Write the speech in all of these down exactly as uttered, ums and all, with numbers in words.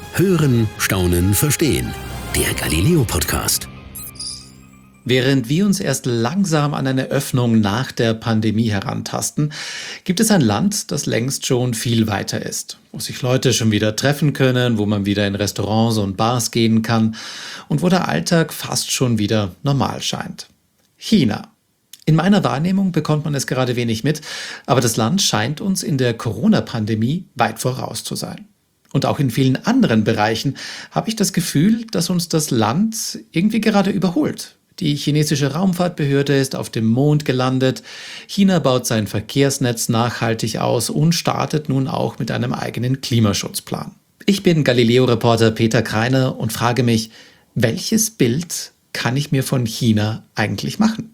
Hören, Staunen, Verstehen. Der Galileo-Podcast. Während wir uns erst langsam an eine Öffnung nach der Pandemie herantasten, gibt es ein Land, das längst schon viel weiter ist, wo sich Leute schon wieder treffen können, wo man wieder in Restaurants und Bars gehen kann und wo der Alltag fast schon wieder normal scheint. China. In meiner Wahrnehmung bekommt man es gerade wenig mit, aber das Land scheint uns in der Corona-Pandemie weit voraus zu sein. Und auch in vielen anderen Bereichen habe ich das Gefühl, dass uns das Land irgendwie gerade überholt. Die chinesische Raumfahrtbehörde ist auf dem Mond gelandet, China baut sein Verkehrsnetz nachhaltig aus und startet nun auch mit einem eigenen Klimaschutzplan. Ich bin Galileo-Reporter Peter Kreiner und frage mich, welches Bild kann ich mir von China eigentlich machen?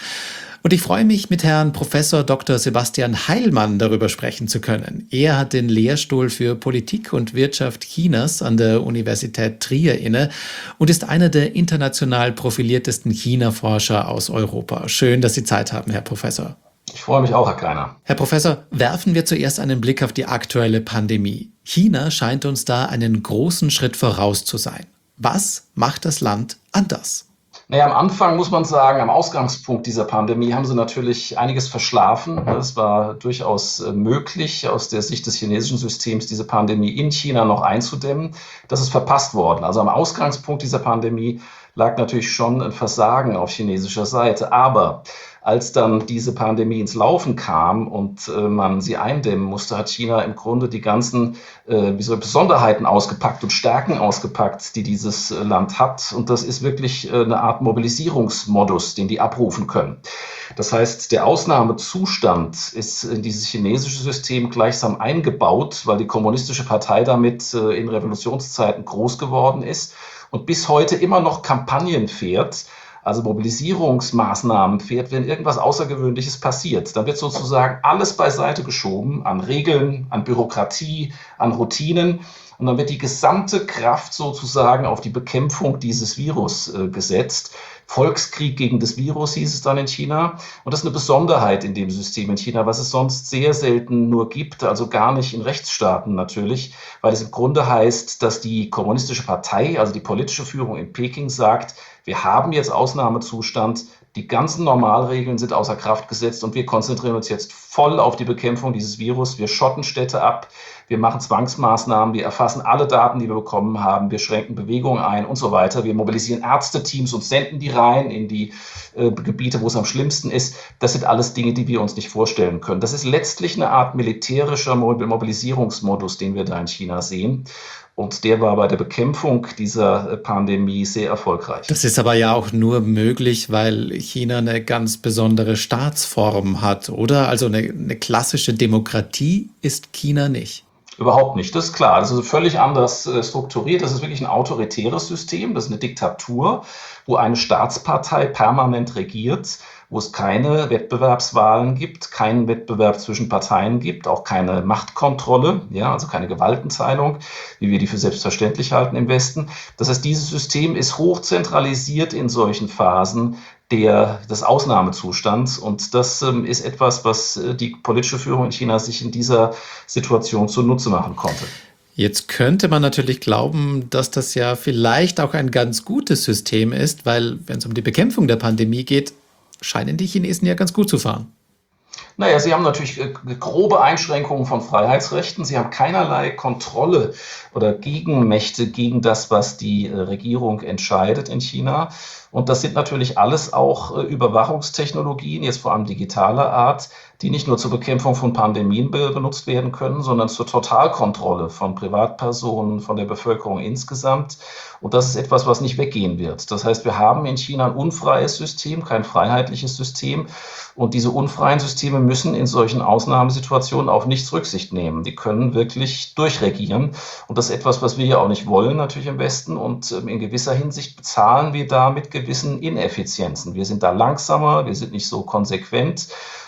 Und ich freue mich, mit Herrn Professor Doktor Sebastian Heilmann darüber sprechen zu können. Er hat den Lehrstuhl für Politik und Wirtschaft Chinas an der Universität Trier inne und ist einer der international profiliertesten China-Forscher aus Europa. Schön, dass Sie Zeit haben, Herr Professor. Ich freue mich auch, Herr Kreiner. Herr Professor, werfen wir zuerst einen Blick auf die aktuelle Pandemie. China scheint uns da einen großen Schritt voraus zu sein. Was macht das Land anders? Naja, am Anfang muss man sagen, am Ausgangspunkt dieser Pandemie haben sie natürlich einiges verschlafen. Es war durchaus möglich, aus der Sicht des chinesischen Systems diese Pandemie in China noch einzudämmen. Das ist verpasst worden. Also am Ausgangspunkt dieser Pandemie lag natürlich schon ein Versagen auf chinesischer Seite. Aber als dann diese Pandemie ins Laufen kam und äh, man sie eindämmen musste, hat China im Grunde die ganzen äh, wie soll, Besonderheiten ausgepackt und Stärken ausgepackt, die dieses äh, Land hat. Und das ist wirklich äh, eine Art Mobilisierungsmodus, den die abrufen können. Das heißt, der Ausnahmezustand ist in dieses chinesische System gleichsam eingebaut, weil die kommunistische Partei damit äh, in Revolutionszeiten groß geworden ist und bis heute immer noch Kampagnen fährt, also Mobilisierungsmaßnahmen fährt, wenn irgendwas Außergewöhnliches passiert. Dann wird sozusagen alles beiseite geschoben an Regeln, an Bürokratie, an Routinen. Und dann wird die gesamte Kraft sozusagen auf die Bekämpfung dieses Virus äh, gesetzt. Volkskrieg gegen das Virus hieß es dann in China. Und das ist eine Besonderheit in dem System in China, was es sonst sehr selten nur gibt, also gar nicht in Rechtsstaaten natürlich, weil es im Grunde heißt, dass die kommunistische Partei, also die politische Führung in Peking sagt, wir haben jetzt Ausnahmezustand, die ganzen Normalregeln sind außer Kraft gesetzt und wir konzentrieren uns jetzt voll auf die Bekämpfung dieses Virus. Wir schotten Städte ab, wir machen Zwangsmaßnahmen, wir erfassen alle Daten, die wir bekommen haben, wir schränken Bewegungen ein und so weiter. Wir mobilisieren Ärzteteams und senden die rein in die äh, Gebiete, wo es am schlimmsten ist. Das sind alles Dinge, die wir uns nicht vorstellen können. Das ist letztlich eine Art militärischer Mobilisierungsmodus, den wir da in China sehen. Und der war bei der Bekämpfung dieser Pandemie sehr erfolgreich. Das ist aber ja auch nur möglich, weil China eine ganz besondere Staatsform hat, oder? Also eine, eine klassische Demokratie ist China nicht. Überhaupt nicht, das ist klar. Das ist völlig anders äh, strukturiert. Das ist wirklich ein autoritäres System, das ist eine Diktatur, wo eine Staatspartei permanent regiert, wo es keine Wettbewerbswahlen gibt, keinen Wettbewerb zwischen Parteien gibt, auch keine Machtkontrolle, ja, also keine Gewaltenteilung, wie wir die für selbstverständlich halten im Westen. Das heißt, dieses System ist hochzentralisiert in solchen Phasen der, des Ausnahmezustands. Und das ähm, ist etwas, was äh, die politische Führung in China sich in dieser Situation zunutze machen konnte. Jetzt könnte man natürlich glauben, dass das ja vielleicht auch ein ganz gutes System ist, weil wenn es um die Bekämpfung der Pandemie geht, scheinen die Chinesen ja ganz gut zu fahren. Naja, sie haben natürlich äh, grobe Einschränkungen von Freiheitsrechten. Sie haben keinerlei Kontrolle oder Gegenmächte gegen das, was die äh, Regierung entscheidet in China. Und das sind natürlich alles auch äh, Überwachungstechnologien, jetzt vor allem digitaler Art, die nicht nur zur Bekämpfung von Pandemien be- benutzt werden können, sondern zur Totalkontrolle von Privatpersonen, von der Bevölkerung insgesamt. Und das ist etwas, was nicht weggehen wird. Das heißt, wir haben in China ein unfreies System, kein freiheitliches System. Und diese unfreien Systeme müssen in solchen Ausnahmesituationen auf nichts Rücksicht nehmen. Die können wirklich durchregieren. Und das ist etwas, was wir ja auch nicht wollen, natürlich im Westen. Und ähm, in gewisser Hinsicht bezahlen wir da mit gewissen Ineffizienzen. Wir sind da langsamer, wir sind nicht so konsequent.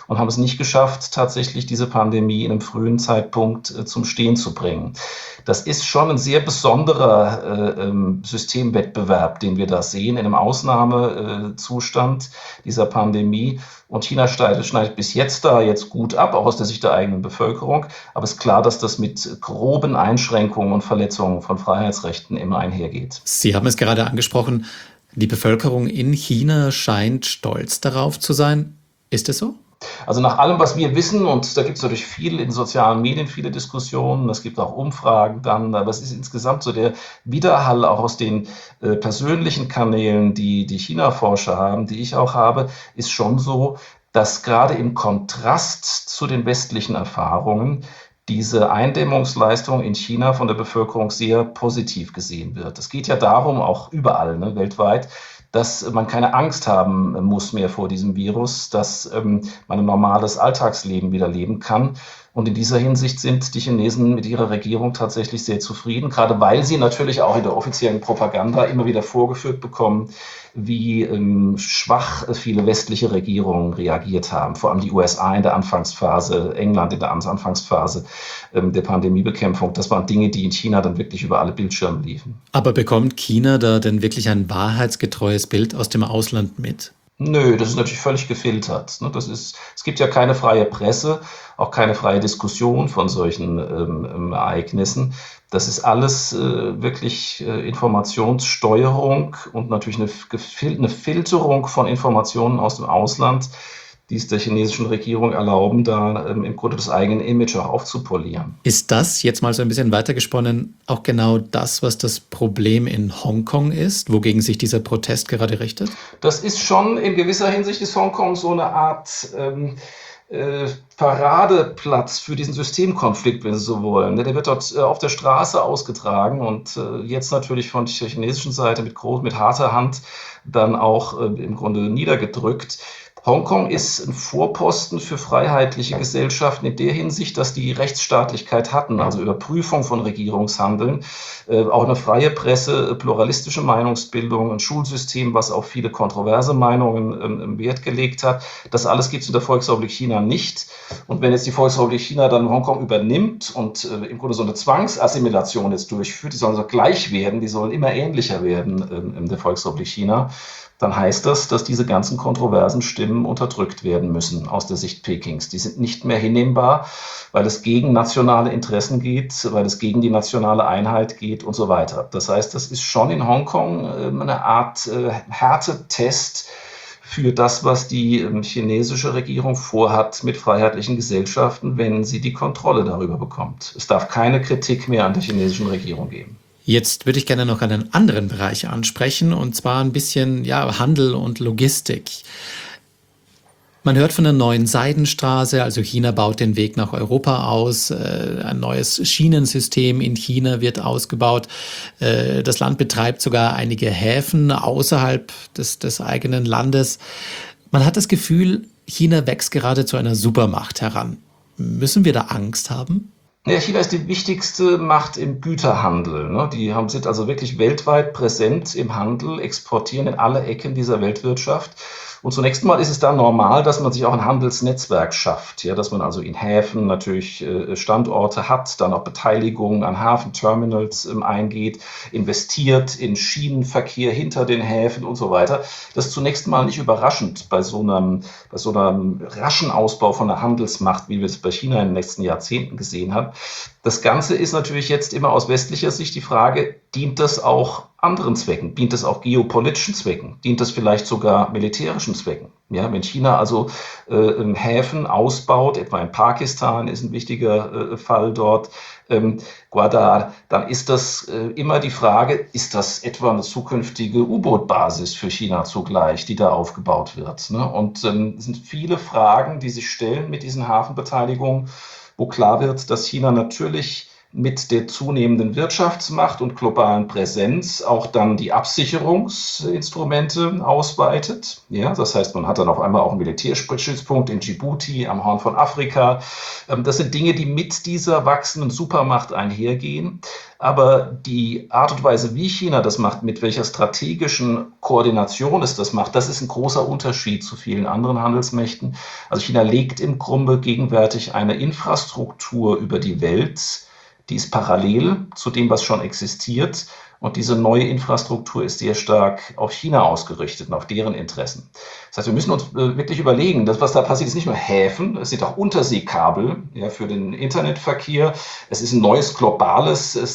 und haben es nicht geschafft, tatsächlich diese Pandemie in einem frühen Zeitpunkt äh, zum Stehen zu bringen. Das ist schon ein sehr besonderer äh, ähm, Systemwettbewerb, den wir da sehen, in einem Ausnahmezustand äh, dieser Pandemie. Und China schneidet, schneidet bis jetzt da jetzt gut ab, auch aus der Sicht der eigenen Bevölkerung. Aber es ist klar, dass das mit groben Einschränkungen und Verletzungen von Freiheitsrechten immer einhergeht. Sie haben es gerade angesprochen, die Bevölkerung in China scheint stolz darauf zu sein. Ist es so? Also nach allem, was wir wissen, und da gibt es natürlich viel in sozialen Medien, viele Diskussionen, es gibt auch Umfragen dann, aber es ist insgesamt so der Widerhall auch aus den äh, persönlichen Kanälen, die die China-Forscher haben, die ich auch habe, ist schon so, dass gerade im Kontrast zu den westlichen Erfahrungen diese Eindämmungsleistung in China von der Bevölkerung sehr positiv gesehen wird. Es geht ja darum, auch überall, ne, weltweit, dass man keine Angst haben muss mehr vor diesem Virus, dass ähm, man ein normales Alltagsleben wieder leben kann. Und in dieser Hinsicht sind die Chinesen mit ihrer Regierung tatsächlich sehr zufrieden, gerade weil sie natürlich auch in der offiziellen Propaganda immer wieder vorgeführt bekommen, wie ähm, schwach viele westliche Regierungen reagiert haben. Vor allem die U S A in der Anfangsphase, England in der Anfangsphase ähm, der Pandemiebekämpfung. Das waren Dinge, die in China dann wirklich über alle Bildschirme liefen. Aber bekommt China da denn wirklich ein wahrheitsgetreues Bild aus dem Ausland mit? Nö, das ist natürlich völlig gefiltert. Das ist, es gibt ja keine freie Presse, auch keine freie Diskussion von solchen ähm, Ereignissen. Das ist alles äh, wirklich äh, Informationssteuerung und natürlich eine, eine Filterung von Informationen aus dem Ausland, die es der chinesischen Regierung erlauben, da ähm, im Grunde das eigene Image auch aufzupolieren. Ist das, jetzt mal so ein bisschen weitergesponnen, auch genau das, was das Problem in Hongkong ist, wogegen sich dieser Protest gerade richtet? Das ist schon in gewisser Hinsicht ist Hongkong so eine Art ähm, äh, Paradeplatz für diesen Systemkonflikt, wenn Sie so wollen. Der wird dort äh, auf der Straße ausgetragen und äh, jetzt natürlich von der chinesischen Seite mit, groß, mit harter Hand dann auch äh, im Grunde niedergedrückt. Hongkong ist ein Vorposten für freiheitliche Gesellschaften in der Hinsicht, dass die Rechtsstaatlichkeit hatten, also Überprüfung von Regierungshandeln, äh, auch eine freie Presse, pluralistische Meinungsbildung, ein Schulsystem, was auf viele kontroverse Meinungen ähm, Wert gelegt hat. Das alles gibt es in der Volksrepublik China nicht. Und wenn jetzt die Volksrepublik China dann Hongkong übernimmt und äh, im Grunde so eine Zwangsassimilation jetzt durchführt, die sollen so gleich werden, die sollen immer ähnlicher werden ähm, in der Volksrepublik China, dann heißt das, dass diese ganzen kontroversen Stimmen unterdrückt werden müssen aus der Sicht Pekings. Die sind nicht mehr hinnehmbar, weil es gegen nationale Interessen geht, weil es gegen die nationale Einheit geht und so weiter. Das heißt, das ist schon in Hongkong eine Art äh, Härtetest für das, was die äh, chinesische Regierung vorhat mit freiheitlichen Gesellschaften, wenn sie die Kontrolle darüber bekommt. Es darf keine Kritik mehr an der chinesischen Regierung geben. Jetzt würde ich gerne noch einen anderen Bereich ansprechen, und zwar ein bisschen ja, Handel und Logistik. Man hört von einer neuen Seidenstraße, also China baut den Weg nach Europa aus, äh, ein neues Schienensystem in China wird ausgebaut. Äh, das Land betreibt sogar einige Häfen außerhalb des, des eigenen Landes. Man hat das Gefühl, China wächst gerade zu einer Supermacht heran. Müssen wir da Angst haben? Ja, China ist die wichtigste Macht im Güterhandel. Ne? Die haben, sind also wirklich weltweit präsent im Handel, exportieren in alle Ecken dieser Weltwirtschaft. Und zunächst mal ist es da normal, dass man sich auch ein Handelsnetzwerk schafft, ja, dass man also in Häfen natürlich äh, Standorte hat, dann auch Beteiligungen an Hafenterminals ähm, eingeht, investiert in Schienenverkehr hinter den Häfen und so weiter. Das ist zunächst mal nicht überraschend bei so einem, bei so einem raschen Ausbau von einer Handelsmacht, wie wir es bei China in den letzten Jahrzehnten gesehen haben. Das Ganze ist natürlich jetzt immer aus westlicher Sicht die Frage, dient das auch anderen Zwecken? Dient das auch geopolitischen Zwecken? Dient das vielleicht sogar militärischen Zwecken? Ja, wenn China also äh, Häfen ausbaut, etwa in Pakistan ist ein wichtiger äh, Fall dort, ähm, Gwadar, dann ist das äh, immer die Frage, ist das etwa eine zukünftige U-Boot-Basis für China zugleich, die da aufgebaut wird? Ne? Und ähm, es sind viele Fragen, die sich stellen mit diesen Hafenbeteiligungen, wo klar wird, dass China natürlich mit der zunehmenden Wirtschaftsmacht und globalen Präsenz auch dann die Absicherungsinstrumente ausweitet. Ja, das heißt, man hat dann auf einmal auch einen Militärstützpunkt in Djibouti am Horn von Afrika. Das sind Dinge, die mit dieser wachsenden Supermacht einhergehen. Aber die Art und Weise, wie China das macht, mit welcher strategischen Koordination es das macht, das ist ein großer Unterschied zu vielen anderen Handelsmächten. Also China legt im Grunde gegenwärtig eine Infrastruktur über die Welt, die ist parallel zu dem, was schon existiert. Und diese neue Infrastruktur ist sehr stark auf China ausgerichtet und auf deren Interessen. Das heißt, wir müssen uns äh, wirklich überlegen, das, was da passiert, ist nicht nur Häfen, es sind auch Unterseekabel ja, für den Internetverkehr. Es ist ein neues globales äh,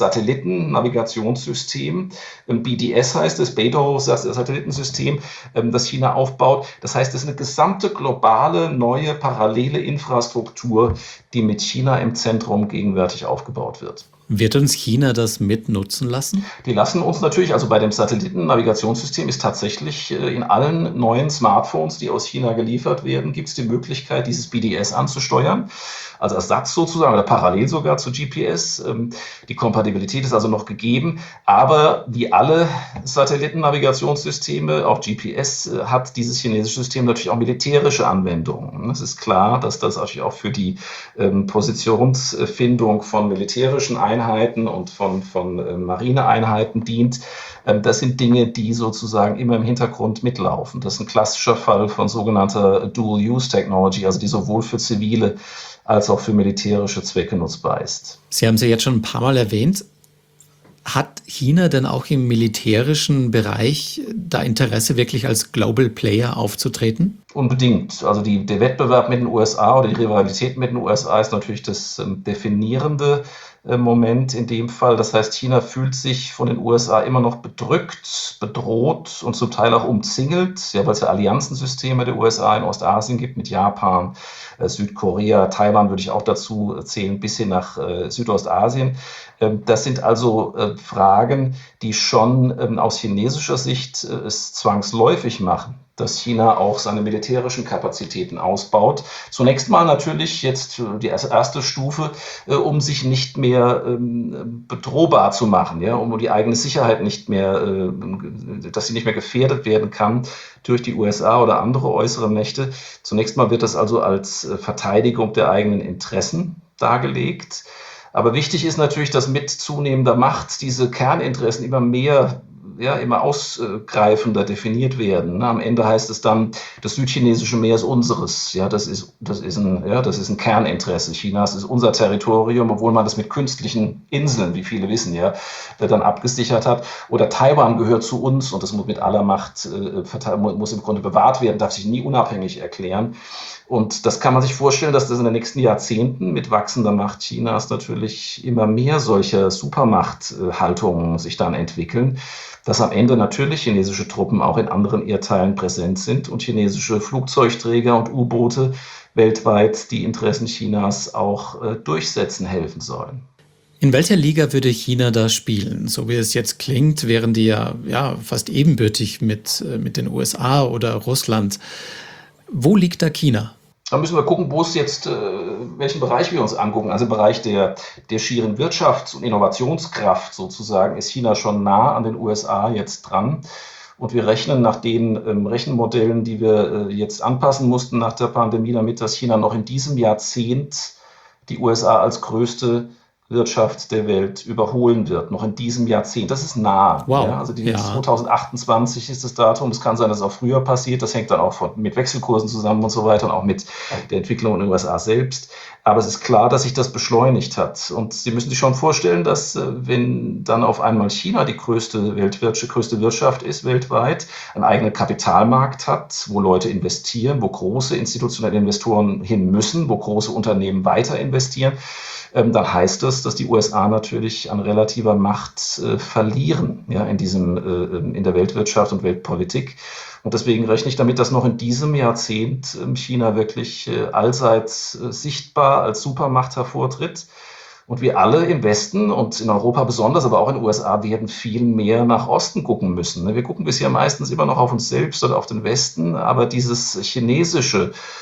Satellitennavigationssystem. Ähm, B D S heißt es, Beidou-Satellitensystem, ähm, das China aufbaut. Das heißt, es ist eine gesamte globale, neue, parallele Infrastruktur, die mit China im Zentrum gegenwärtig aufgebaut wird. Wird uns China das mitnutzen lassen? Die lassen uns natürlich, also bei dem Satellitennavigationssystem ist tatsächlich in allen neuen Smartphones, die aus China geliefert werden, gibt es die Möglichkeit, dieses B D S anzusteuern. Also Ersatz sozusagen oder parallel sogar zu G P S. Die Kompatibilität ist also noch gegeben. Aber wie alle Satellitennavigationssysteme, auch G P S, hat dieses chinesische System natürlich auch militärische Anwendungen. Es ist klar, dass das natürlich auch für die Positionsfindung von militärischen Einheiten und von, von Marineeinheiten dient. Das sind Dinge, die sozusagen immer im Hintergrund mitlaufen. Das ist ein klassischer Fall von sogenannter Dual-Use-Technology, also die sowohl für zivile als auch für militärische Zwecke nutzbar ist. Sie haben es ja jetzt schon ein paar Mal erwähnt. Hat China denn auch im militärischen Bereich da Interesse, wirklich als Global Player aufzutreten? Unbedingt. Also die, der Wettbewerb mit den U S A oder die Rivalität mit den U S A ist natürlich das ähm, definierende äh, Moment in dem Fall. Das heißt, China fühlt sich von den U S A immer noch bedrückt, bedroht und zum Teil auch umzingelt, ja, weil es ja Allianzensysteme der U S A in Ostasien gibt mit Japan, äh, Südkorea, Taiwan würde ich auch dazu zählen, bis hin nach äh, Südostasien. Ähm, das sind also äh, Fragen, die schon ähm, aus chinesischer Sicht äh, es zwangsläufig machen, dass China auch seine militärischen Kapazitäten ausbaut. Zunächst mal natürlich jetzt die erste Stufe, äh, um sich nicht mehr ähm, bedrohbar zu machen, ja, um die eigene Sicherheit nicht mehr, äh, dass sie nicht mehr gefährdet werden kann durch die U S A oder andere äußere Mächte. Zunächst mal wird das also als äh, Verteidigung der eigenen Interessen dargelegt. Aber wichtig ist natürlich, dass mit zunehmender Macht diese Kerninteressen immer mehr, ja, immer ausgreifender definiert werden. Am Ende heißt es dann, das südchinesische Meer ist unseres. Ja, das ist, das ist ein, ja, das ist ein Kerninteresse Chinas, ist unser Territorium, obwohl man das mit künstlichen Inseln, wie viele wissen, ja, dann abgesichert hat. Oder Taiwan gehört zu uns und das muss mit aller Macht, äh, muss im Grunde bewahrt werden, darf sich nie unabhängig erklären. Und das kann man sich vorstellen, dass das in den nächsten Jahrzehnten mit wachsender Macht Chinas natürlich immer mehr solcher Supermachthaltungen sich dann entwickeln, dass am Ende natürlich chinesische Truppen auch in anderen Erdteilen präsent sind und chinesische Flugzeugträger und U-Boote weltweit die Interessen Chinas auch äh, durchsetzen helfen sollen. In welcher Liga würde China da spielen? So wie es jetzt klingt, wären die ja, ja fast ebenbürtig mit, mit den U S A oder Russland. Wo liegt da China? Da müssen wir gucken, wo es jetzt, äh, welchen Bereich wir uns angucken. Also im Bereich der, der schieren Wirtschafts- und Innovationskraft sozusagen ist China schon nah an den U S A jetzt dran. Und wir rechnen nach den ähm, Rechenmodellen, die wir äh, jetzt anpassen mussten nach der Pandemie, damit dass China noch in diesem Jahrzehnt die U S A als größte Wirtschaft der Welt überholen wird, noch in diesem Jahrzehnt. Das ist nah. Wow. Ja, also die Ja. zwanzig achtundzwanzig ist das Datum. Es kann sein, dass es auch früher passiert. Das hängt dann auch von, mit Wechselkursen zusammen und so weiter und auch mit der Entwicklung in den U S A selbst. Aber es ist klar, dass sich das beschleunigt hat. Und Sie müssen sich schon vorstellen, dass wenn dann auf einmal China die größte Weltwirtschaft, größte Wirtschaft ist weltweit, einen eigenen Kapitalmarkt hat, wo Leute investieren, wo große institutionelle Investoren hin müssen, wo große Unternehmen weiter investieren, dann heißt das, dass die U S A natürlich an relativer Macht äh, verlieren, ja, in diesem, äh, in der Weltwirtschaft und Weltpolitik. Und deswegen rechne ich damit, dass noch in diesem Jahrzehnt äh, China wirklich äh, allseits äh, sichtbar als Supermacht hervortritt. Und wir alle im Westen und in Europa besonders, aber auch in den U S A werden viel mehr nach Osten gucken müssen. Wir gucken bisher meistens immer noch auf uns selbst oder auf den Westen, aber dieses chinesische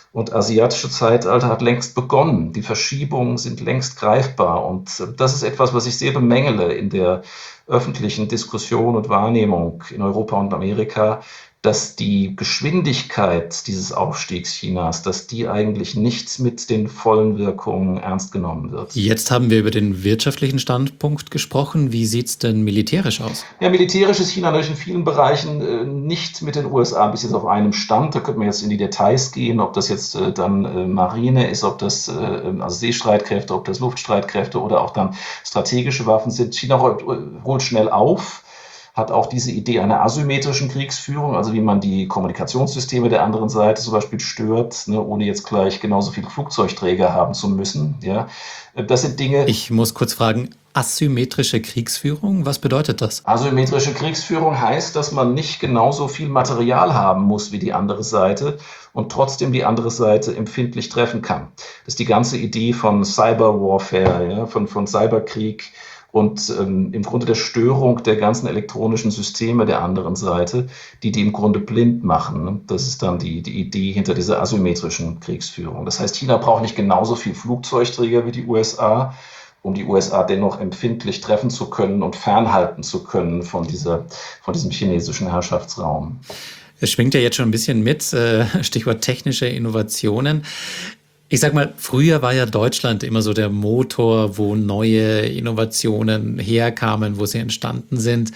Und asiatische Zeitalter hat längst begonnen. Die Verschiebungen sind längst greifbar. Und das ist etwas, was ich sehr bemängele in der öffentlichen Diskussion und Wahrnehmung in Europa und Amerika, dass die Geschwindigkeit dieses Aufstiegs Chinas, dass die eigentlich nicht mit den vollen Wirkungen ernst genommen wird. Jetzt haben wir über den wirtschaftlichen Standpunkt gesprochen. Wie sieht es denn militärisch aus? Ja, militärisch ist China natürlich in vielen Bereichen äh, nicht mit den U S A bis jetzt auf einem Stand. Da könnte man jetzt in die Details gehen, ob das jetzt äh, dann äh, Marine ist, ob das äh, also Seestreitkräfte, ob das Luftstreitkräfte oder auch dann strategische Waffen sind. China holt, holt schnell auf. Hat auch diese Idee einer asymmetrischen Kriegsführung, also wie man die Kommunikationssysteme der anderen Seite zum Beispiel stört, ne, ohne jetzt gleich genauso viele Flugzeugträger haben zu müssen. Ja. Das sind Dinge. Ich muss kurz fragen, asymmetrische Kriegsführung, was bedeutet das? Asymmetrische Kriegsführung heißt, dass man nicht genauso viel Material haben muss wie die andere Seite und trotzdem die andere Seite empfindlich treffen kann. Das ist die ganze Idee von Cyberwarfare, ja, von, von Cyberkrieg. Und ähm, im Grunde der Störung der ganzen elektronischen Systeme der anderen Seite, die die im Grunde blind machen. Ne? Das ist dann die, die Idee hinter dieser asymmetrischen Kriegsführung. Das heißt, China braucht nicht genauso viel Flugzeugträger wie die U S A, um die U S A dennoch empfindlich treffen zu können und fernhalten zu können von, dieser, von diesem chinesischen Herrschaftsraum. Es schwingt ja jetzt schon ein bisschen mit, äh, Stichwort technische Innovationen. Ich sag mal, früher war ja Deutschland immer so der Motor, wo neue Innovationen herkamen, wo sie entstanden sind.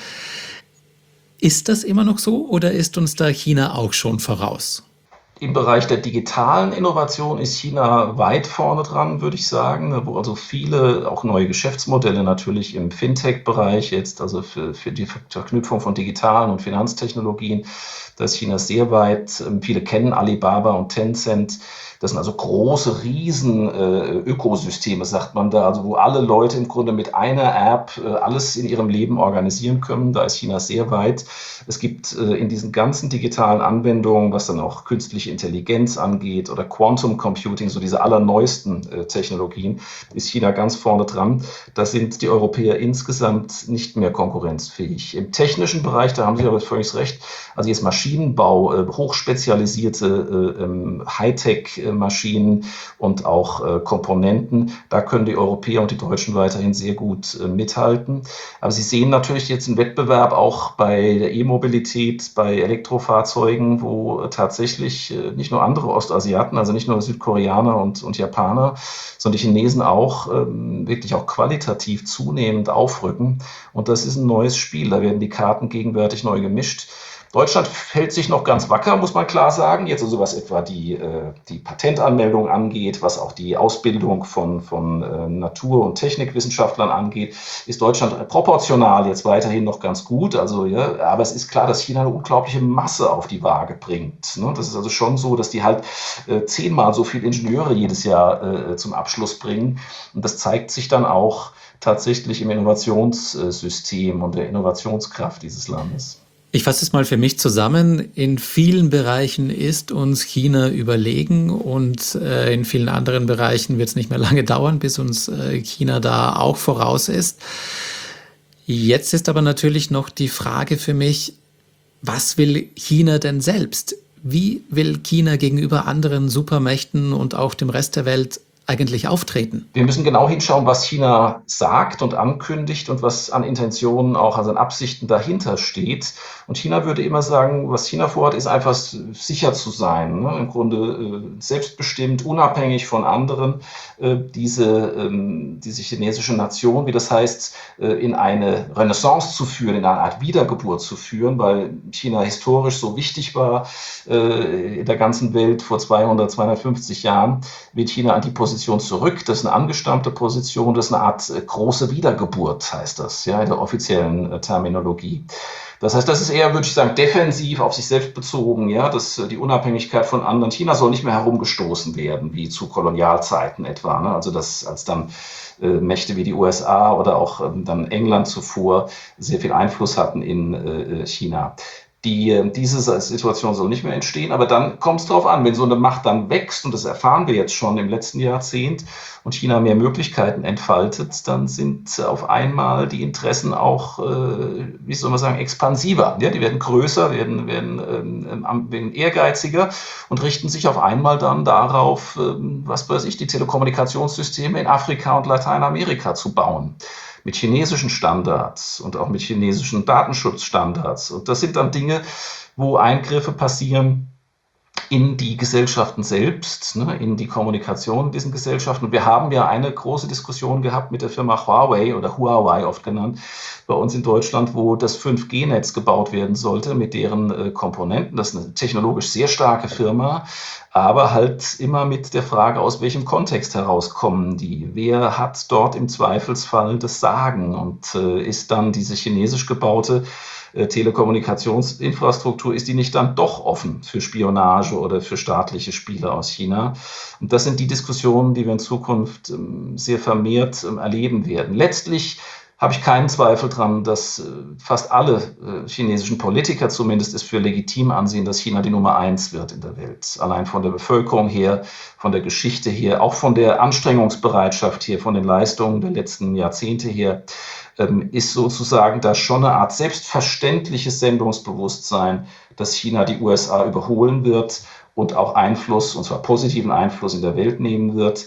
Ist das immer noch so oder ist uns da China auch schon voraus? Im Bereich der digitalen Innovation ist China weit vorne dran, würde ich sagen, wo also viele auch neue Geschäftsmodelle natürlich im Fintech-Bereich jetzt, also für, für die Verknüpfung von digitalen und Finanztechnologien, da ist China sehr weit. Viele kennen Alibaba und Tencent. Das sind also große Riesen äh, Ökosysteme, sagt man da, also wo alle Leute im Grunde mit einer App äh, alles in ihrem Leben organisieren können. Da ist China sehr weit. Es gibt äh, in diesen ganzen digitalen Anwendungen, was dann auch künstliche Intelligenz angeht oder Quantum Computing, so diese allerneuesten äh, Technologien, ist China ganz vorne dran. Da sind die Europäer insgesamt nicht mehr konkurrenzfähig. Im technischen Bereich, da haben Sie aber völlig recht, also jetzt Maschinenbau, äh, hochspezialisierte äh, ähm, Hightech äh, Maschinen und auch äh, Komponenten. Da können die Europäer und die Deutschen weiterhin sehr gut äh, mithalten. Aber Sie sehen natürlich jetzt einen Wettbewerb auch bei der E-Mobilität, bei Elektrofahrzeugen, wo äh, tatsächlich äh, nicht nur andere Ostasiaten, also nicht nur Südkoreaner und, und Japaner, sondern die Chinesen auch ähm, wirklich auch qualitativ zunehmend aufrücken. Und das ist ein neues Spiel. Da werden die Karten gegenwärtig neu gemischt. Deutschland hält sich noch ganz wacker, muss man klar sagen. Jetzt also was etwa die, äh, die Patentanmeldung angeht, was auch die Ausbildung von, von äh, Natur- und Technikwissenschaftlern angeht, ist Deutschland proportional jetzt weiterhin noch ganz gut. Also, ja, aber es ist klar, dass China eine unglaubliche Masse auf die Waage bringt. Ne? Das ist also schon so, dass die halt äh, zehnmal so viele Ingenieure jedes Jahr äh, zum Abschluss bringen. Und das zeigt sich dann auch tatsächlich im Innovationssystem und der Innovationskraft dieses Landes. Ich fasse es mal für mich zusammen. In vielen Bereichen ist uns China überlegen und äh, in vielen anderen Bereichen wird es nicht mehr lange dauern, bis uns äh, China da auch voraus ist. Jetzt ist aber natürlich noch die Frage für mich, was will China denn selbst? Wie will China gegenüber anderen Supermächten und auch dem Rest der Welt eigentlich auftreten? Wir müssen genau hinschauen, was China sagt und ankündigt und was an Intentionen, auch also an Absichten dahinter steht. Und China würde immer sagen, was China vorhat, ist einfach sicher zu sein, ne? Im Grunde äh, selbstbestimmt, unabhängig von anderen, äh, diese, ähm, diese chinesische Nation, wie das heißt, äh, in eine Renaissance zu führen, in eine Art Wiedergeburt zu führen, weil China historisch so wichtig war äh, in der ganzen Welt vor zweihundert, zweihundertfünfzig Jahren, wird China an die Position zurück. Das ist eine angestammte Position, das ist eine Art äh, große Wiedergeburt, heißt das, ja, in der offiziellen äh, Terminologie. Das heißt, das ist eher, würde ich sagen, defensiv, auf sich selbst bezogen, ja, dass äh, die Unabhängigkeit von anderen, China soll nicht mehr herumgestoßen werden, wie zu Kolonialzeiten etwa, ne? Also dass als dann äh, Mächte wie die U S A oder auch ähm, dann England zuvor sehr viel Einfluss hatten in äh, China. Die, diese Situation soll nicht mehr entstehen, aber dann kommt es darauf an, wenn so eine Macht dann wächst, und das erfahren wir jetzt schon im letzten Jahrzehnt, und China mehr Möglichkeiten entfaltet, dann sind auf einmal die Interessen auch, äh, wie soll man sagen, expansiver. Ja, die werden größer, werden, werden, ähm, werden ehrgeiziger und richten sich auf einmal dann darauf, ähm, was weiß ich, die Telekommunikationssysteme in Afrika und Lateinamerika zu bauen. Mit chinesischen Standards und auch mit chinesischen Datenschutzstandards. Und das sind dann Dinge, wo Eingriffe passieren in die Gesellschaften selbst, ne, in die Kommunikation in diesen Gesellschaften. Und wir haben ja eine große Diskussion gehabt mit der Firma Huawei oder Huawei oft genannt, bei uns in Deutschland, wo das fünf G Netz gebaut werden sollte mit deren äh, Komponenten. Das ist eine technologisch sehr starke Firma, aber halt immer mit der Frage, aus welchem Kontext herauskommen die? Wer hat dort im Zweifelsfall das Sagen? Und äh, ist dann diese chinesisch gebaute äh, Telekommunikationsinfrastruktur, ist die nicht dann doch offen für Spionage oder für staatliche Spiele aus China? Und das sind die Diskussionen, die wir in Zukunft ähm, sehr vermehrt ähm, erleben werden. Letztlich habe ich keinen Zweifel dran, dass äh, fast alle äh, chinesischen Politiker zumindest es für legitim ansehen, dass China die Nummer eins wird in der Welt. Allein von der Bevölkerung her, von der Geschichte her, auch von der Anstrengungsbereitschaft her, von den Leistungen der letzten Jahrzehnte her, ähm, ist sozusagen da schon eine Art selbstverständliches Sendungsbewusstsein, dass China die U S A überholen wird und auch Einfluss, und zwar positiven Einfluss in der Welt nehmen wird.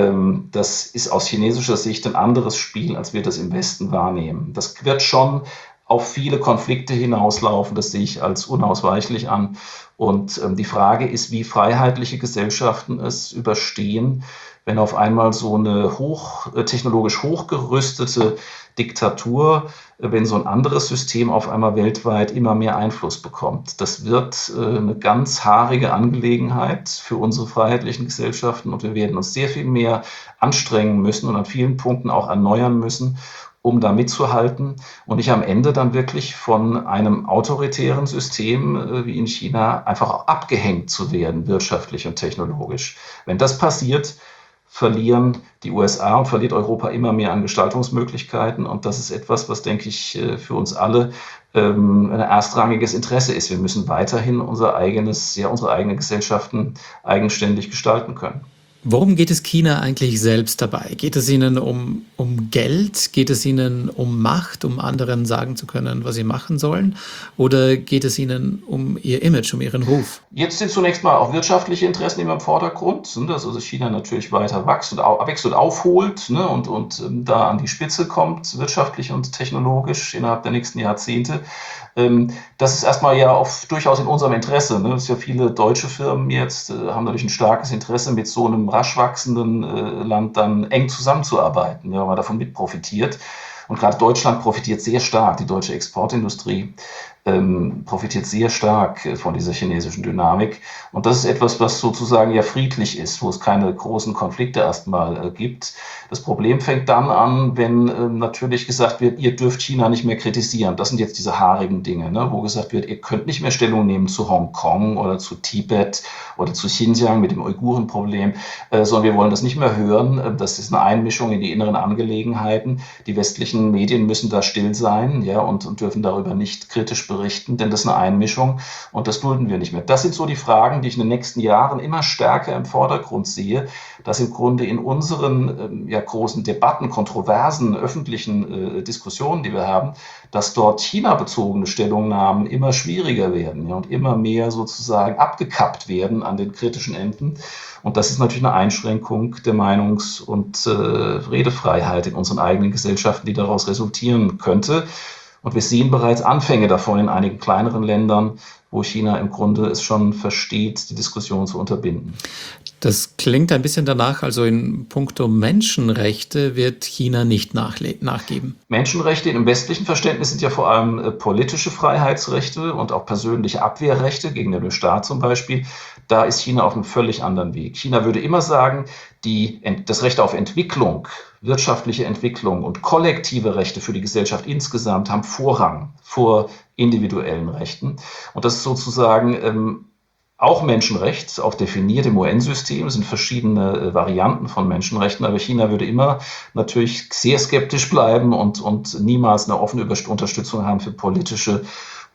Das ist aus chinesischer Sicht ein anderes Spiel, als wir das im Westen wahrnehmen. Das wird schon auf viele Konflikte hinauslaufen, das sehe ich als unausweichlich an. Und die Frage ist, wie freiheitliche Gesellschaften es überstehen, wenn auf einmal so eine hoch, technologisch hochgerüstete Diktatur, wenn so ein anderes System auf einmal weltweit immer mehr Einfluss bekommt. Das wird eine ganz haarige Angelegenheit für unsere freiheitlichen Gesellschaften, und wir werden uns sehr viel mehr anstrengen müssen und an vielen Punkten auch erneuern müssen, um da mitzuhalten und nicht am Ende dann wirklich von einem autoritären System wie in China einfach auch abgehängt zu werden, wirtschaftlich und technologisch. Wenn das passiert, verlieren die U S A und verliert Europa immer mehr an Gestaltungsmöglichkeiten. Und das ist etwas, was, denke ich, für uns alle ähm, ein erstrangiges Interesse ist. Wir müssen weiterhin unser eigenes, ja, unsere eigenen Gesellschaften eigenständig gestalten können. Worum geht es China eigentlich selbst dabei? Geht es ihnen um, um Geld? Geht es ihnen um Macht, um anderen sagen zu können, was sie machen sollen? Oder geht es ihnen um ihr Image, um ihren Ruf? Jetzt sind zunächst mal auch wirtschaftliche Interessen immer im Vordergrund, dass also China natürlich weiter wächst und, wächst und aufholt, ne, und, und ähm, da an die Spitze kommt, wirtschaftlich und technologisch innerhalb der nächsten Jahrzehnte. Ähm, das ist erstmal ja auch durchaus in unserem Interesse. Ne? Das ist ja viele deutsche Firmen jetzt, äh, haben natürlich ein starkes Interesse, mit so einem rasch wachsenden äh, Land dann eng zusammenzuarbeiten, ja, weil man davon mit profitiert. Und gerade Deutschland profitiert sehr stark, die deutsche Exportindustrie ähm, profitiert sehr stark äh, von dieser chinesischen Dynamik. Und das ist etwas, was sozusagen ja friedlich ist, wo es keine großen Konflikte erstmal äh, gibt. Das Problem fängt dann an, wenn äh, natürlich gesagt wird, ihr dürft China nicht mehr kritisieren. Das sind jetzt diese haarigen Dinge, ne, wo gesagt wird, ihr könnt nicht mehr Stellung nehmen zu Hongkong oder zu Tibet oder zu Xinjiang mit dem Uigurenproblem, äh, sondern wir wollen das nicht mehr hören. Das ist eine Einmischung in die inneren Angelegenheiten. Die westlichen Medien müssen da still sein, ja, und, und dürfen darüber nicht kritisch berichten, denn das ist eine Einmischung und das dulden wir nicht mehr. Das sind so die Fragen, die ich in den nächsten Jahren immer stärker im Vordergrund sehe, dass im Grunde in unseren ähm, ja, großen Debatten, kontroversen, öffentlichen äh, Diskussionen, die wir haben, dass dort China-bezogene Stellungnahmen immer schwieriger werden, ja, und immer mehr sozusagen abgekappt werden an den kritischen Enden. Und das ist natürlich eine Einschränkung der Meinungs- und äh, Redefreiheit in unseren eigenen Gesellschaften, die daraus resultieren könnte. Und wir sehen bereits Anfänge davon in einigen kleineren Ländern, wo China im Grunde es schon versteht, die Diskussion zu unterbinden. Das klingt ein bisschen danach, also in puncto Menschenrechte wird China nicht nachle- nachgeben. Menschenrechte im westlichen Verständnis sind ja vor allem äh, politische Freiheitsrechte und auch persönliche Abwehrrechte gegen den Staat zum Beispiel. Da ist China auf einem völlig anderen Weg. China würde immer sagen, die, das Recht auf Entwicklung, wirtschaftliche Entwicklung und kollektive Rechte für die Gesellschaft insgesamt haben Vorrang vor individuellen Rechten. Und das ist sozusagen ähm, auch Menschenrecht, auch definiert im U N-System. Es sind verschiedene äh, Varianten von Menschenrechten, aber China würde immer natürlich sehr skeptisch bleiben und, und niemals eine offene Unterstützung haben für politische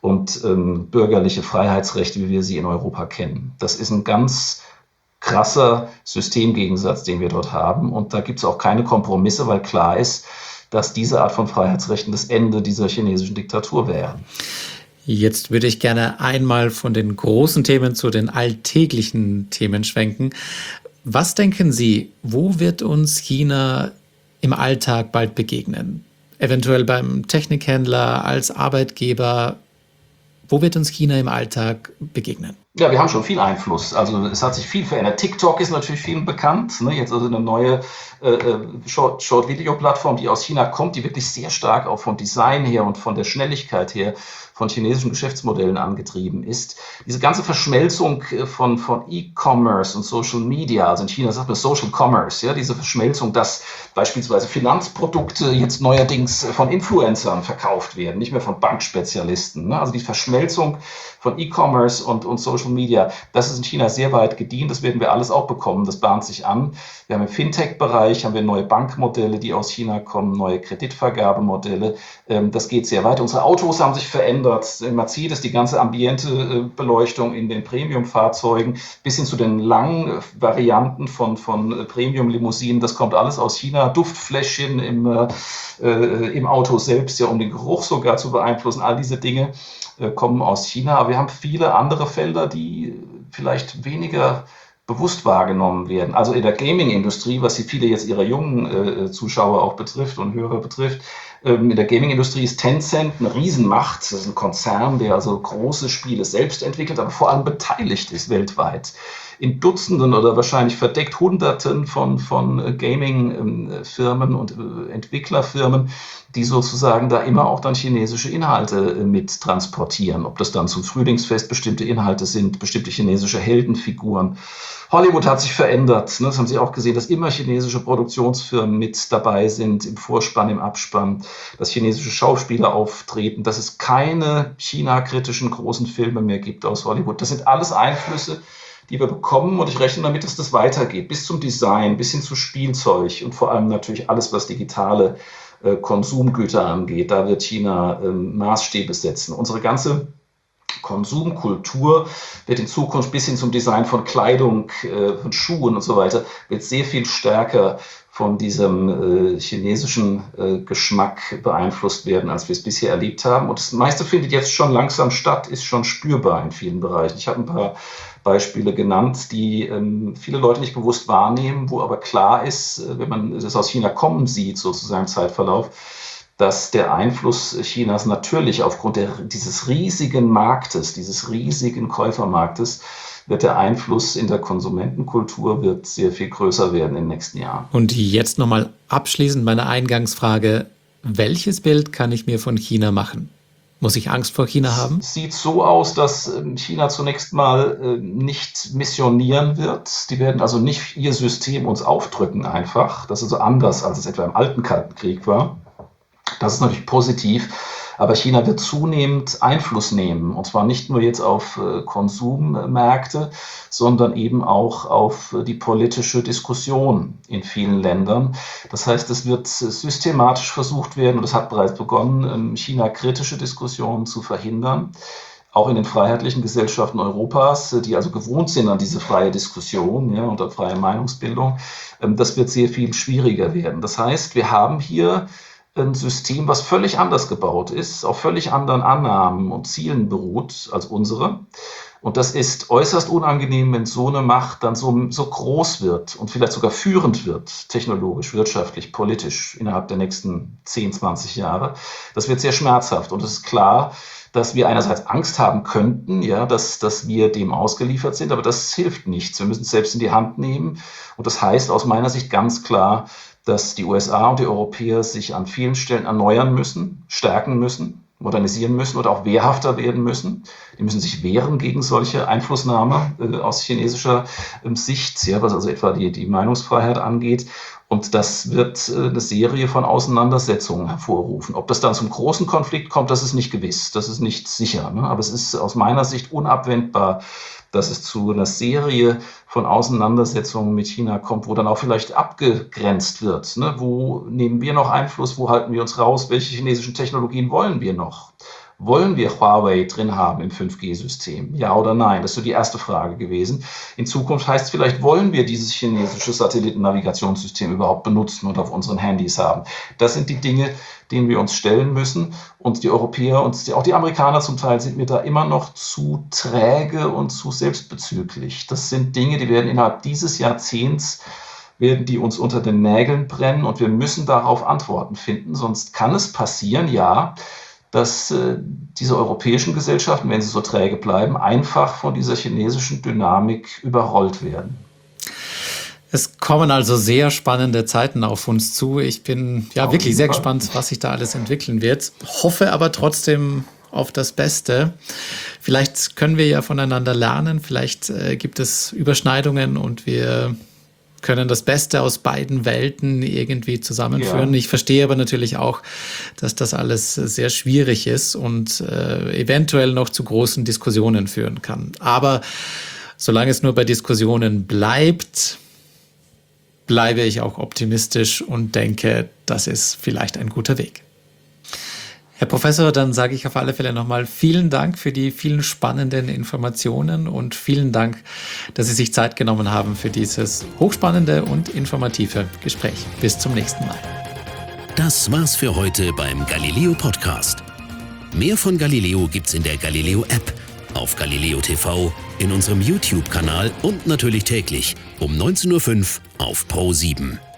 und ähm, bürgerliche Freiheitsrechte, wie wir sie in Europa kennen. Das ist ein ganz krasser Systemgegensatz, den wir dort haben. Und da gibt es auch keine Kompromisse, weil klar ist, dass diese Art von Freiheitsrechten das Ende dieser chinesischen Diktatur wäre. Jetzt würde ich gerne einmal von den großen Themen zu den alltäglichen Themen schwenken. Was denken Sie, wo wird uns China im Alltag bald begegnen? Eventuell beim Technikhändler, als Arbeitgeber. Wo wird uns China im Alltag begegnen? Ja, wir haben schon viel Einfluss. Also es hat sich viel verändert. TikTok ist natürlich vielen bekannt. Ne? Jetzt also eine neue äh, Short- Short-Video-Plattform, die aus China kommt, die wirklich sehr stark auch vom Design her und von der Schnelligkeit her von chinesischen Geschäftsmodellen angetrieben ist. Diese ganze Verschmelzung von, von E-Commerce und Social Media, also in China sagt man Social Commerce, ja, diese Verschmelzung, dass beispielsweise Finanzprodukte jetzt neuerdings von Influencern verkauft werden, nicht mehr von Bankspezialisten. Ne? Also die Verschmelzung von E-Commerce und, und Social Media, das ist in China sehr weit gediehen. Das werden wir alles auch bekommen. Das bahnt sich an. Wir haben im Fintech-Bereich haben wir neue Bankmodelle, die aus China kommen, neue Kreditvergabemodelle. Das geht sehr weit. Unsere Autos haben sich verändert. Mercedes, die ganze Ambiente-Beleuchtung in den Premium-Fahrzeugen bis hin zu den langen Varianten von, von Premium-Limousinen. Das kommt alles aus China. Duftfläschchen im, äh, im Auto selbst, ja, um den Geruch sogar zu beeinflussen. All diese Dinge äh, kommen aus China. Aber wir haben viele andere Felder, die vielleicht weniger bewusst wahrgenommen werden. Also in der Gaming-Industrie, was viele jetzt ihrer jungen äh, Zuschauer auch betrifft und Hörer betrifft, ähm, in der Gaming-Industrie ist Tencent eine Riesenmacht. Das ist ein Konzern, der also große Spiele selbst entwickelt, aber vor allem beteiligt ist weltweit in Dutzenden oder wahrscheinlich verdeckt Hunderten von, von Gaming-Firmen und äh, Entwicklerfirmen, die sozusagen da immer auch dann chinesische Inhalte äh, mit transportieren. Ob das dann zum Frühlingsfest bestimmte Inhalte sind, bestimmte chinesische Heldenfiguren. Hollywood hat sich verändert. Ne? Das haben Sie auch gesehen, dass immer chinesische Produktionsfirmen mit dabei sind, im Vorspann, im Abspann, dass chinesische Schauspieler auftreten, dass es keine China-kritischen großen Filme mehr gibt aus Hollywood. Das sind alles Einflüsse, die wir bekommen, und ich rechne damit, dass das weitergeht, bis zum Design, bis hin zu Spielzeug und vor allem natürlich alles, was digitale äh, Konsumgüter angeht. Da wird China äh, Maßstäbe setzen. Unsere ganze Konsumkultur wird in Zukunft bis hin zum Design von Kleidung, äh, von Schuhen und so weiter, wird sehr viel stärker von diesem äh, chinesischen äh, Geschmack beeinflusst werden, als wir es bisher erlebt haben. Und das meiste findet jetzt schon langsam statt, ist schon spürbar in vielen Bereichen. Ich habe ein paar Beispiele genannt, die ähm, viele Leute nicht bewusst wahrnehmen, wo aber klar ist, äh, wenn man das aus China kommen sieht, sozusagen im Zeitverlauf, dass der Einfluss Chinas natürlich aufgrund der, dieses riesigen Marktes, dieses riesigen Käufermarktes, wird der Einfluss in der Konsumentenkultur wird sehr viel größer werden in den nächsten Jahren. Und jetzt nochmal abschließend meine Eingangsfrage. Welches Bild kann ich mir von China machen? Muss ich Angst vor China haben? Es sieht so aus, dass China zunächst mal nicht missionieren wird. Die werden also nicht ihr System uns aufdrücken einfach. Das ist so anders, als es etwa im alten Kalten Krieg war. Das ist natürlich positiv. Aber China wird zunehmend Einfluss nehmen, und zwar nicht nur jetzt auf äh, Konsummärkte, sondern eben auch auf äh, die politische Diskussion in vielen Ländern. Das heißt, es wird systematisch versucht werden, und es hat bereits begonnen, ähm, China-kritische Diskussionen zu verhindern, auch in den freiheitlichen Gesellschaften Europas, die also gewohnt sind an diese freie Diskussion, ja, und an freie Meinungsbildung. Ähm, das wird sehr viel schwieriger werden. Das heißt, wir haben hier ein System, was völlig anders gebaut ist, auf völlig anderen Annahmen und Zielen beruht als unsere. Und das ist äußerst unangenehm, wenn so eine Macht dann so, so groß wird und vielleicht sogar führend wird, technologisch, wirtschaftlich, politisch, innerhalb der nächsten zehn, zwanzig Jahre. Das wird sehr schmerzhaft, und es ist klar, dass wir einerseits Angst haben könnten, ja, dass, dass wir dem ausgeliefert sind, aber das hilft nichts. Wir müssen es selbst in die Hand nehmen. Und das heißt aus meiner Sicht ganz klar, dass die U S A und die Europäer sich an vielen Stellen erneuern müssen, stärken müssen, modernisieren müssen oder auch wehrhafter werden müssen. Die müssen sich wehren gegen solche Einflussnahme äh, aus chinesischer äh, Sicht, ja, was also etwa die, die Meinungsfreiheit angeht. Und das wird äh, eine Serie von Auseinandersetzungen hervorrufen. Ob das dann zum großen Konflikt kommt, das ist nicht gewiss, das ist nicht sicher. Ne? Aber es ist aus meiner Sicht unabwendbar, dass es zu einer Serie von Auseinandersetzungen mit China kommt, wo dann auch vielleicht abgegrenzt wird. Ne? Wo nehmen wir noch Einfluss, wo halten wir uns raus, welche chinesischen Technologien wollen wir noch? wollen wir Huawei drin haben im fünf G System? Ja oder nein? Das ist so die erste Frage gewesen. In Zukunft heißt es vielleicht, wollen wir dieses chinesische Satellitennavigationssystem überhaupt benutzen und auf unseren Handys haben? Das sind die Dinge, denen wir uns stellen müssen. Und die Europäer und auch die Amerikaner zum Teil sind mir da immer noch zu träge und zu selbstbezüglich. Das sind Dinge, die werden innerhalb dieses Jahrzehnts werden die uns unter den Nägeln brennen und wir müssen darauf Antworten finden. Sonst kann es passieren, ja, dass äh, diese europäischen Gesellschaften, wenn sie so träge bleiben, einfach von dieser chinesischen Dynamik überrollt werden. Es kommen also sehr spannende Zeiten auf uns zu. Ich bin ja wirklich sehr gespannt, was sich da alles entwickeln wird. Hoffe aber trotzdem auf das Beste. Vielleicht können wir ja voneinander lernen. Vielleicht äh, gibt es Überschneidungen und wir können das Beste aus beiden Welten irgendwie zusammenführen. Ja. Ich verstehe aber natürlich auch, dass das alles sehr schwierig ist und äh, eventuell noch zu großen Diskussionen führen kann. Aber solange es nur bei Diskussionen bleibt, bleibe ich auch optimistisch und denke, das ist vielleicht ein guter Weg. Herr Professor, dann sage ich auf alle Fälle nochmal vielen Dank für die vielen spannenden Informationen und vielen Dank, dass Sie sich Zeit genommen haben für dieses hochspannende und informative Gespräch. Bis zum nächsten Mal. Das war's für heute beim Galileo Podcast. Mehr von Galileo gibt's in der Galileo App, auf Galileo T V, in unserem YouTube-Kanal und natürlich täglich um neunzehn Uhr fünf auf Pro sieben.